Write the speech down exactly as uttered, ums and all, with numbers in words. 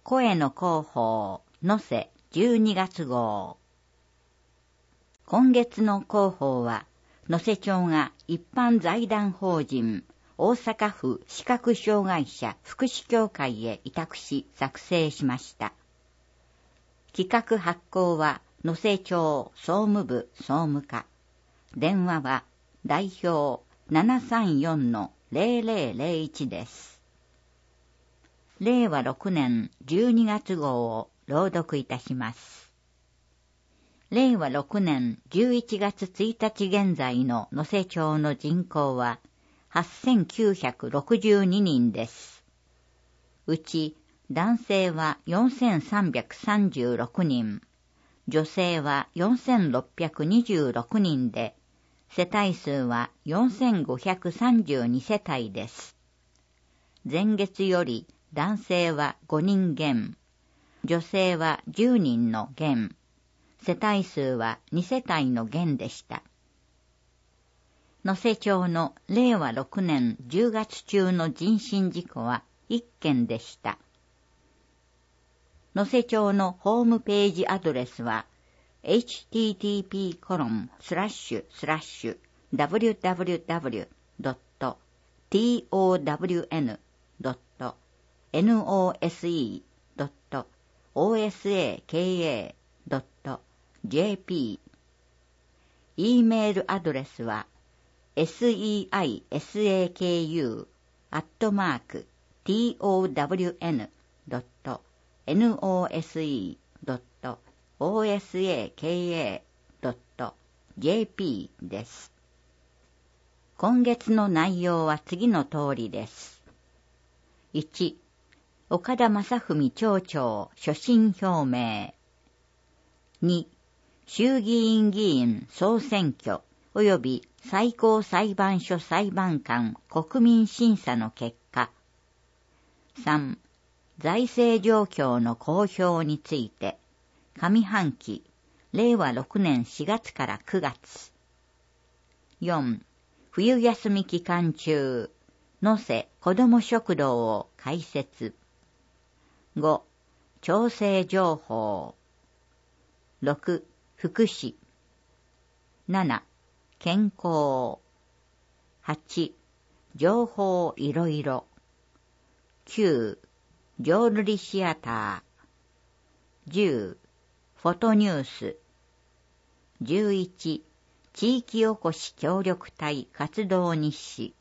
声の広報、能勢じゅうにがつ号。今月の広報は、能勢町が一般財団法人、大阪府視覚障害者福祉協会へ委託し作成しました。企画発行は、能勢町総務部総務課。電話は、代表 ななさんよんのゼロゼロゼロいち です。れいわろくねんじゅうにがつ号を朗読いたします。れいわろくねんじゅういちがつついたち現在の能勢町の人口ははっせんきゅうひゃくろくじゅうににんです。うち男性はよんせんさんびゃくさんじゅうろくにん、女性はよんせんろっぴゃくにじゅうろくにんで、世帯数はよんせんごひゃくさんじゅうにせたいです。前月より男性はごにん減、女性はじゅうにんの減、世帯数はにせたいの減でした。能勢町のれいわろくねんじゅうがつ中の人身事故はいっけんでした。能勢町のホームページアドレスは エイチティーティーピーコロンスラッシュスラッシュダブリュダブリュダブリュドットトウドットノセドットオーエスエーケーエードットジェーピー。e メールアドレスは セイサク アットマーク トウドットノセドットオーエスエーケーエードットジェーピー です。今月の内容は次の通りです。いち、岡田正文町長所信表明。に、衆議院議員総選挙及び最高裁判所裁判官国民審査の結果。さん、財政状況の公表について、上半期、れいわろくねんしがつからくがつ。よん、冬休み期間中、能勢子ども食堂を開設。ご、調整情報。ろく、福祉。なな、健康。はち、情報いろいろ。きゅう、浄瑠璃シアター。じゅう、フォトニュース。じゅういち、地域おこし協力隊活動日誌。